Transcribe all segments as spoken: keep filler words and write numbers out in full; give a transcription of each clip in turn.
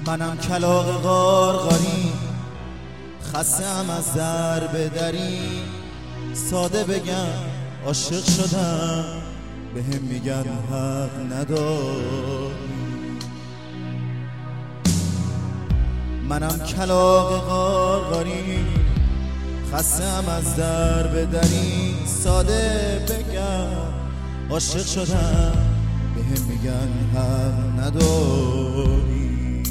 منم کلاغ غارغاری، خسته‌ام از در به دری. ساده بگم عاشق شدم، بهم میگن حق نداری. منم کلاغ غارغاری، خسته‌ام از در به دری. ساده بگم عاشق شدم، بهم میگن حق نداری.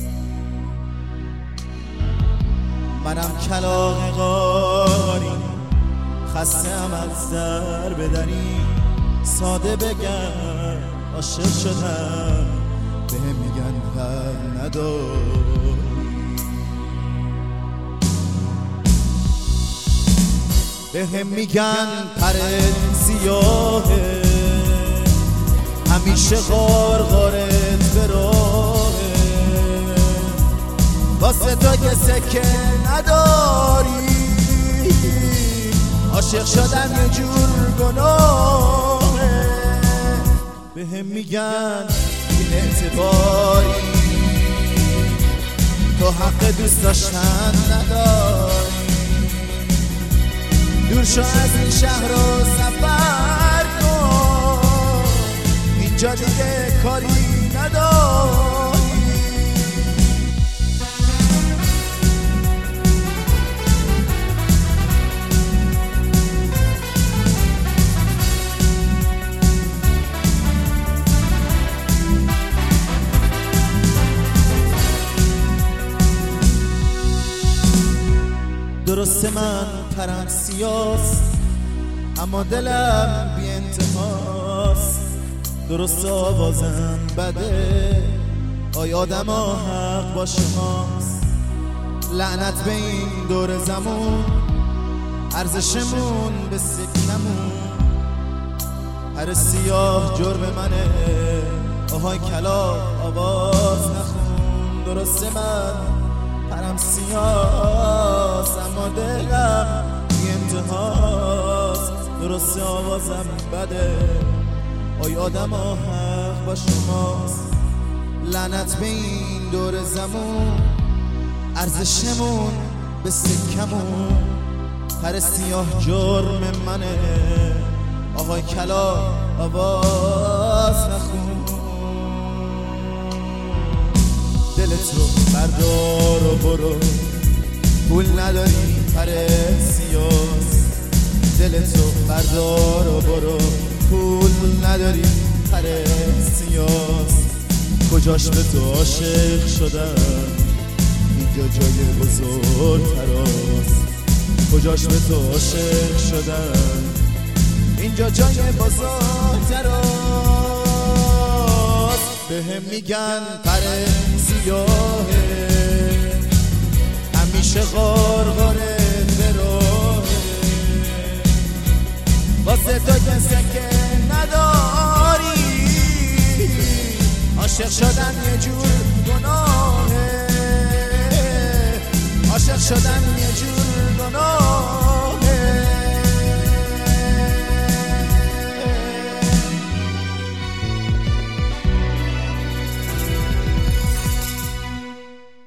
منم کلاغ غارغاری، خسته‌ام از در به دری. ساده بگم عاشق شدم، بهم میگن حق نداری. بهم میگن پرت سیاهه، همیشه غارغارت به راهه. واسه تو که سکه نداری، عاشق شدن یه جور گناهه. بهم میگن این اعتباری، تو حق دوست داشتن نداری. دور شو از این شهر و سفر کن، اینجا دیگه کاری نداری. درسته من پرم سیاست، اما دلم بی انتهاست. درست آوازم بده، آیا آدم ها حق با شماست. لعنت به این دور زمون، ارزشمون به سکمون. هر سیاه جرم منه، آهای کلاغ آواز نخون. درسته من پرم سیاست، اما دلم بی انتهاست. درست آوازم بده، آی آدم ها حق با شماست. لعنت به این دور زمون، ارزشمون به سکمون. پر سیاه جرم منه، آهای کلاغ آواز نخون. دلت رو بردار و برو، پول نداری پر سیاست. دلت رو بردار و برو، پول نداری پر سیاست. کجاش به تو عاشق شدم، اینجا جای بزرگتر است. کجاش به تو عاشق شدم، اینجا جای بزرگتر است. بهم میگن پر سیاهه، همیشه غارغارت به راهه. واسه تو که سکه نداری، عاشق شدن یه جور گناهه. عاشق شدن یه جور گناهه.